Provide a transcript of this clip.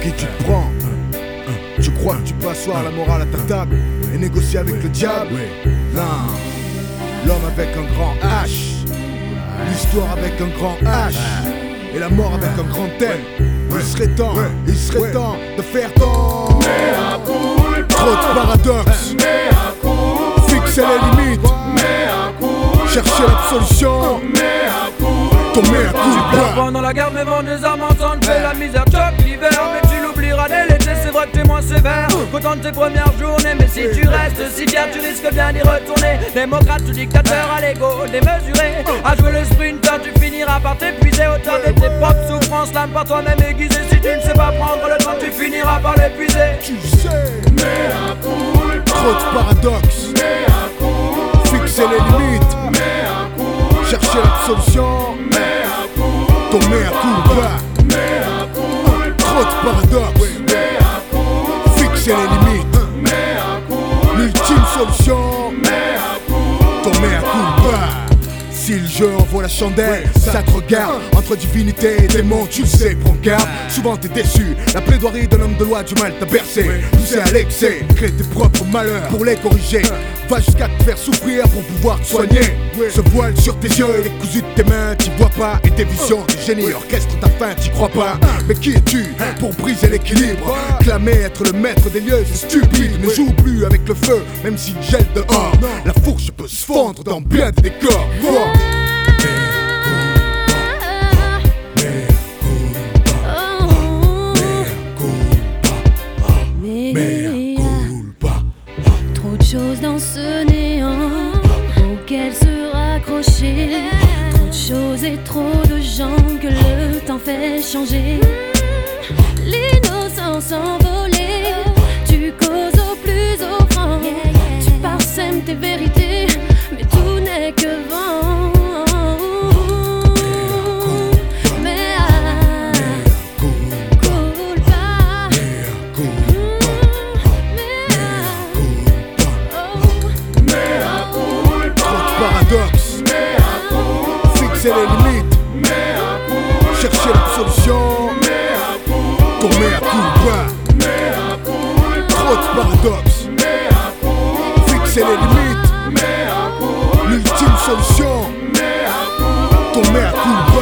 qui tu te prends? Tu crois que tu peux asseoir la morale à ta table et négocier avec le diable? Non. L'homme avec un grand H, l'histoire avec un grand H, et la mort avec un grand L. Il serait temps de faire ton. Trop de paradoxes, fixer les limites, chercher l'absolution. Ton mea culpa. Pendant la guerre, mes vents des armes entendent fait la misère choque l'hiver. Mais tu l'oublieras dès l'été, c'est vrai que t'es moins sévère qu'autant de tes premières journées. Mais si tu restes si fier, tu risques bien d'y retourner. Démocrate ou dictateur à l'ego démesuré, à jouer le sprinter, tu finiras par t'épuiser. Autant de tes propres souffrances, l'âme par toi-même aiguisée. Si tu ne sais pas prendre le temps, tu finiras par l'épuiser. Tu sais, trop de paradoxes, fixer les limites, chercher l'absolution. Ton mea culpa. Trop de paradoxes, fixer les limites, l'ultime solution. Ton mea culpa. Si le jeu envoie la chandelle, ça te regarde. Entre divinité et démon, tu le sais, prends garde. Souvent t'es déçu, la plaidoirie d'un homme de loi du mal t'a bercé. Poussé à l'excès, crée tes propres malheurs pour les corriger. Va jusqu'à te faire souffrir pour pouvoir te soigner. Ce voile sur tes yeux, les cousus de tes mains, t'y vois pas. Et tes visions de génie orchestre ta fin, t'y crois pas. Mais qui es-tu pour briser l'équilibre? Clamer être le maître des lieux, c'est stupide. Ne joue plus avec le feu, même s'il gèle dehors. La fourche peut se fondre dans bien des décors. Trop de choses dans ce néant auquel se raccrocher. Trop de choses et trop de gens que le temps fait changer. L'innocence envolée, tu causes au plus offrant. Tu parsèmes tes vérités, mais tout n'est que vent. Paradoxe, fixer les limites, chercher l'absolution. Ton mea culpa. Trop de paradoxes, fixer les limites, l'ultime solution. Ton mea culpa.